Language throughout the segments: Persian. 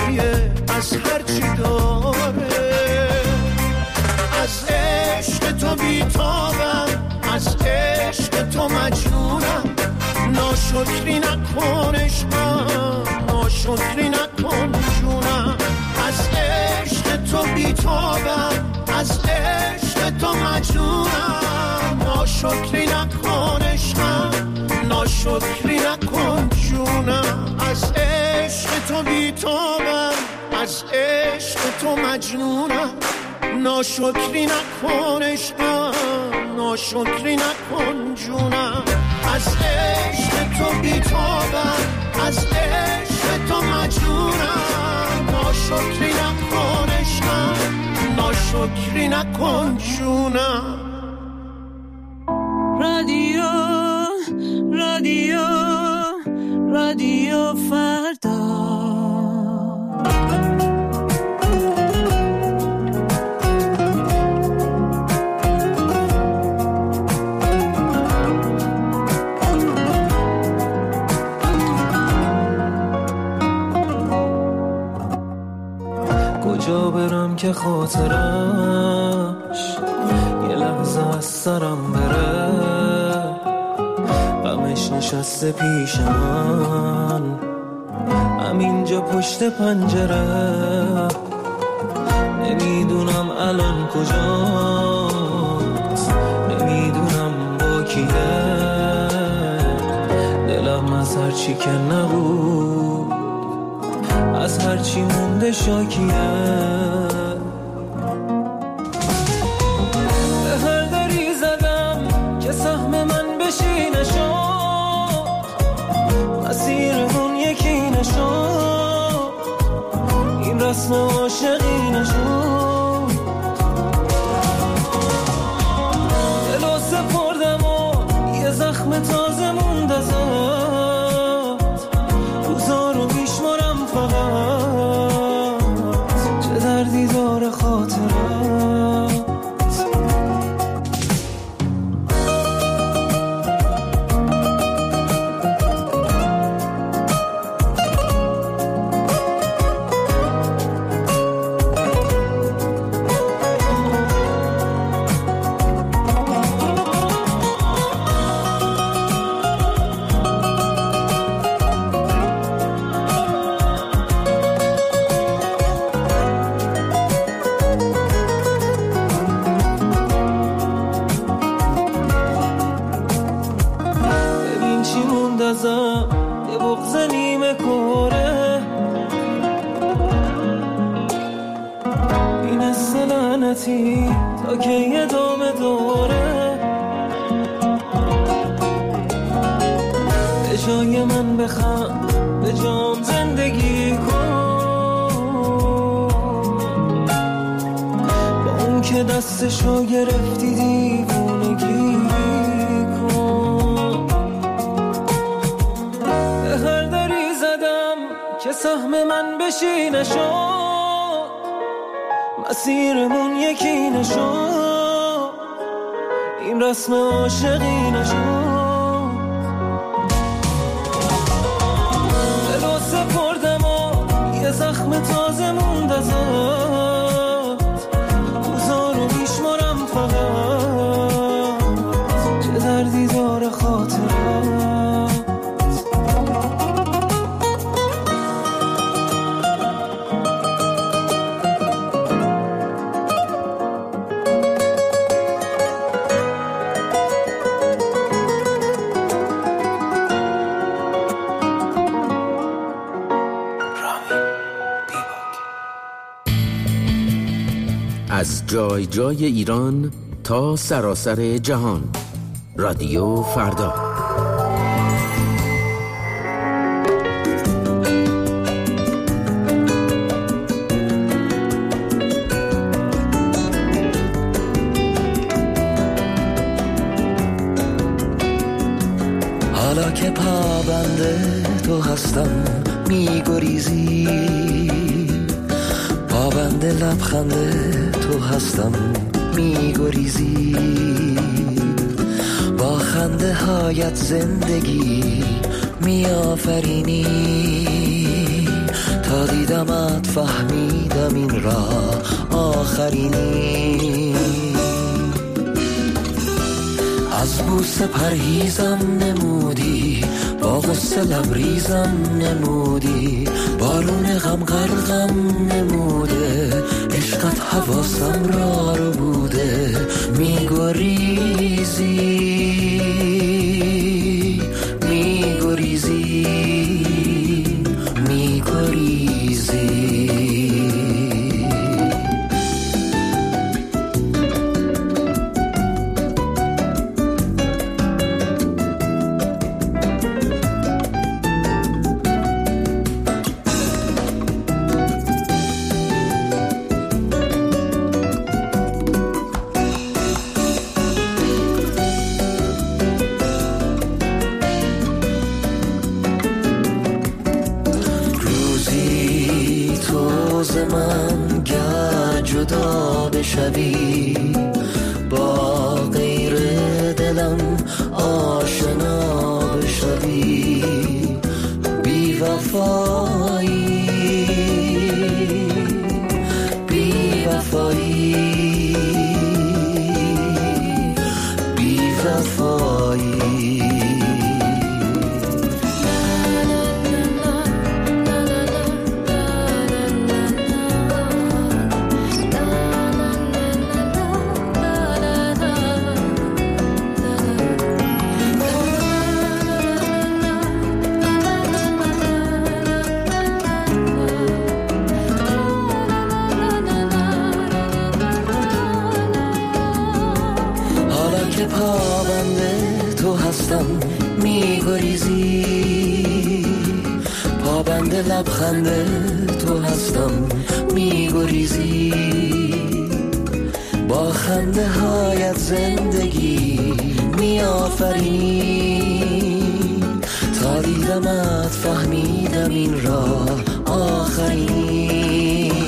قویه از هرچی داره. از عشق تو بیتابم، از عشق تو مجنونم. ناشکری نکن عشقم، ناشکری نکن جونم. از عشق تو بیتابم، از عشق تو مجنونم. ناشکری نکن عشقم، ناشکری نکن جونم. از عشق تو بیتابم، از عشق تو مجنونم. ناشکری نکن عشقم، ناشکری نکن جونم. از عشق تو بیتابم، از عشق تو مجنونم. ناشکری نکن عشقم، ناشکری نکن جونم. رادیو رادیو رادیو فردا. کجا برم که خاطرش یه لحظه از سرم بره؟ غمش نشسته پیش من همینجا پشت پنجره. نمیدونم الان کجاست، نمیدونم با کیه. دلم از هرچی که نبود، از هرچی مونده شاکیه. به هر دری زدم که سهم من بشی نشد، مسیرمون یکی نشد، این رسم عاشقی نشد. دلو سپردم و یه زخم تازه موند ازت، روزارو میشمارم فقط، چه دردی داره خاطرت. یه بغض نیمه کوره، این لعنتی تا که یه دام دوره. به جای من بخند، به جام زندگی کن، با اون که دستشو گرفتی دیوونگی کن. که سهم من بشی نشد، مسیرمون یکی نشد، این رسم عاشقی نشد. دلو سپردم و یه زخم تازه موند ازت، روزارو میشمارم فقط، چه دردی داره خاطرت. از جای جای ایران تا سراسر جهان، رادیو فردا. حالا که پابنده تو هستم میگریزی، پابند لبخند تو هستم میگریزی، با خنده هایت زندگی میآفرینی، تا دیدمت فهمیدم این راه آخرینی. از بوسه پرهیزم نمودی، با غصه لبریزم نمودی، بارون غم غرقم نموده، عشقت حواسم را رو بوده، میگریزی میگریزی میگریزی. من گر جدا بشوی، با غیر دلم آشنا بشوی، بی وفایی بی وفایی بی وفایی. پابنده تو هستم میگریزی، پابنده لبخنده تو هستم میگریزی، با خنده هایت زندگی میآفرینی، تا دیدمت فهمیدم این راه آخرین.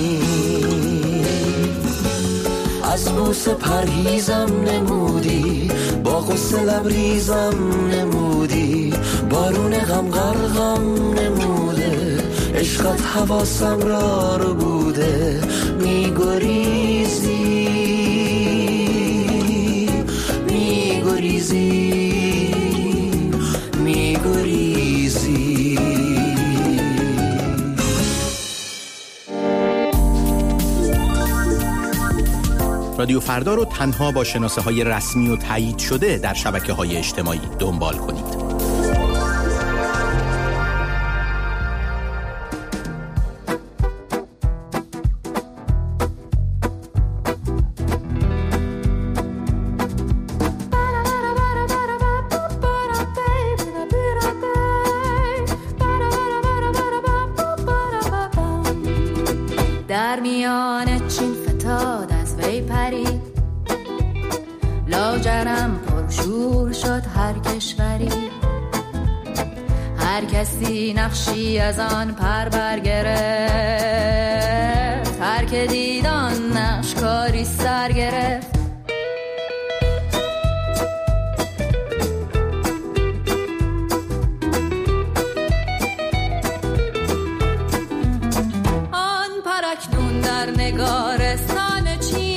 از بوسه پرهیزم نمودی، با غصه لبریزم نمودی، بارون غم غرقم نموده، عشقت حواسم را رو بوده، میگریزی میگریزی میگریزی. رادیو فردا رو تنها با شناسه‌های رسمی و تایید شده در شبکه‌های اجتماعی دنبال کنید. در میان چین فتاد از وی پرید، لاجرم پرشور شد هر کشوری، هر کسی نقشی از آن پر برگرفت، هر که دید آن نقش کاری سر گرفت. نگارستان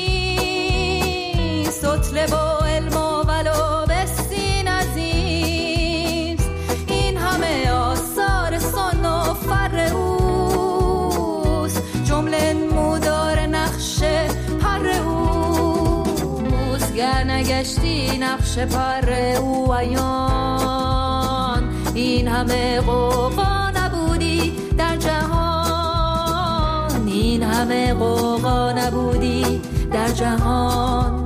چین سطل با علم و ولو بستین عزیز، این همه آثار سن و فر اوست، جمله نمودار نقش پر اوست، گر نگشتی نقش پر او عیان، این همه قوقا نبودی در جهان، این همه قوقا نبودی در جهان.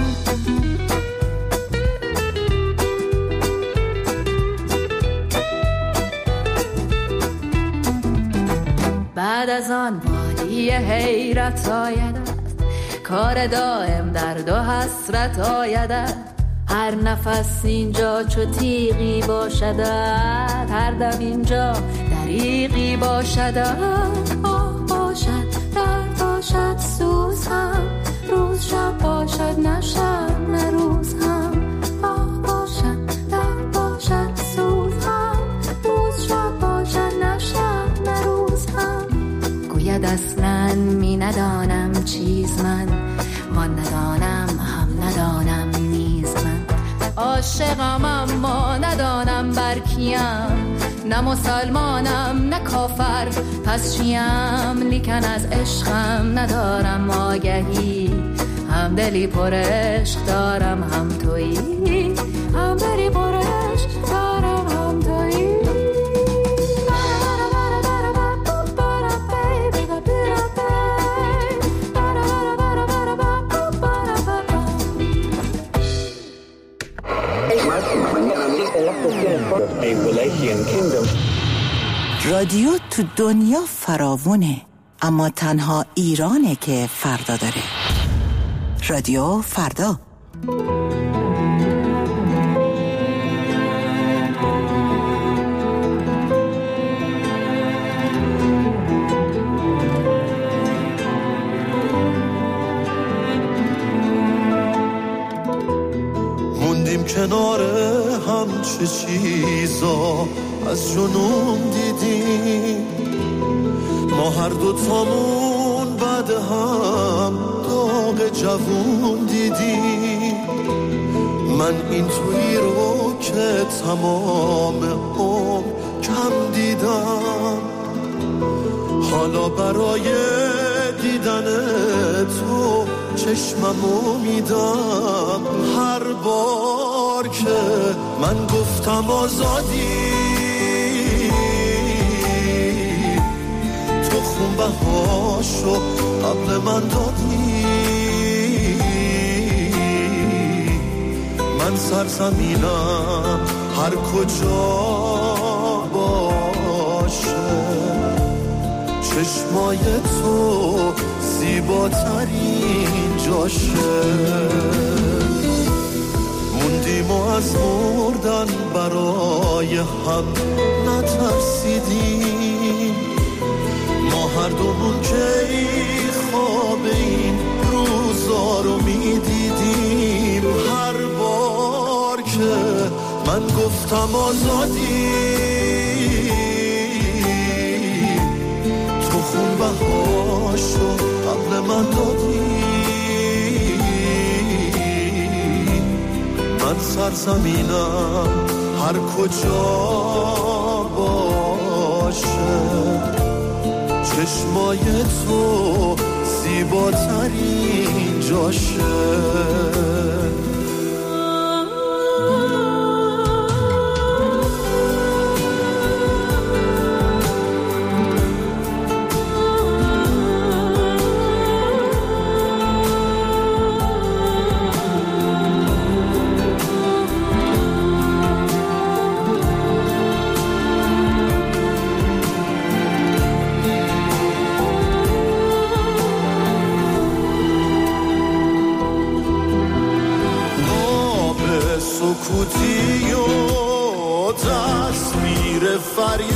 بعد از آن وادی حیرت آیدد، کار دائم درد و حسرت آیدد، هر نفس اینجا چو تیغی باشدد، هر دم اینجا دریغی باشدد، آه باشد درد باشد سوز هم، روز شب باشد نه شب نه روز هم، آه باشد درد باشد سوز هم، روز شب باشد نه شب نه روز هم. اصلاً می ندانم چیز من، وان ندانم هم ندانم نیز من. عاشقم اما ندانم بر کیم، نه مسلمانم نه کافر، پس چیم؟ لیکن از عشقم ندارم آگهی، هم دلی پر عشق دارم هم تویی، هم دلی پر عشق دارم هم تویی. رادیو تو دنیا فراوونه، اما تنها ایرانه که فردا داره. رادیو فردا. موندیم کنار هم، چه چیزا از جنون دیدیم، ما هر دوتامون بعد هم داغ جوون دیدیم. من این تویی رو که تمام عمر کم دیدم، حالا برای دیدن تو چشممو میدم. هر بار که من گفتم آزادی، تو خونبهاشو قبل من دادی. من سرزمینم هر کجا باشه، چشمای تو زیباترین جاشه. موندیم و از مردن برای هم نترسیدیم، ما هر دومون که خواب این روزا رو میدیدیم. هر بار که من گفتم آزادی، تو خونبهاشو قبل من دادی. من سرزمینم هر کجا باشه، چشمای تو زیباترین جاشه. سکوتی و تصویر فریادی،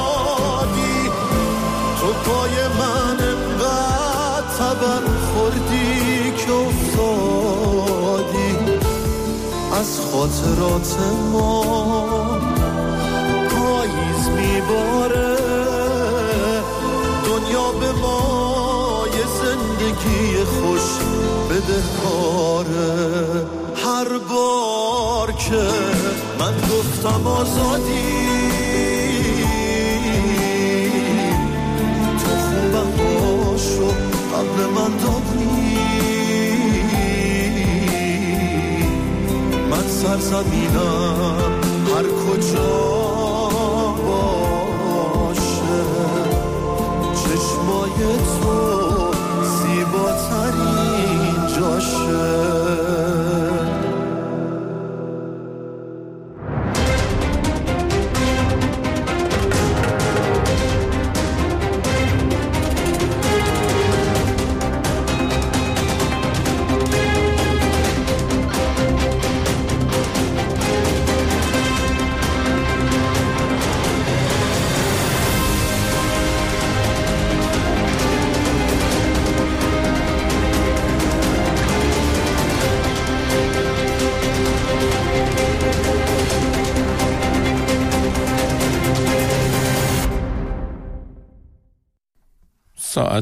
تو پای من انقدر تبر خوردی که افتادی. از خاطرات ما پاییز میباره، دنیا به ما یه زندگی خوش بدهکاره. هر بار که من گفتم آزادی، تو خونبهاشو قبل من دادی. من سرزمینم هر کجا باشه، چشمای تو زیباترین جاشه. ساعت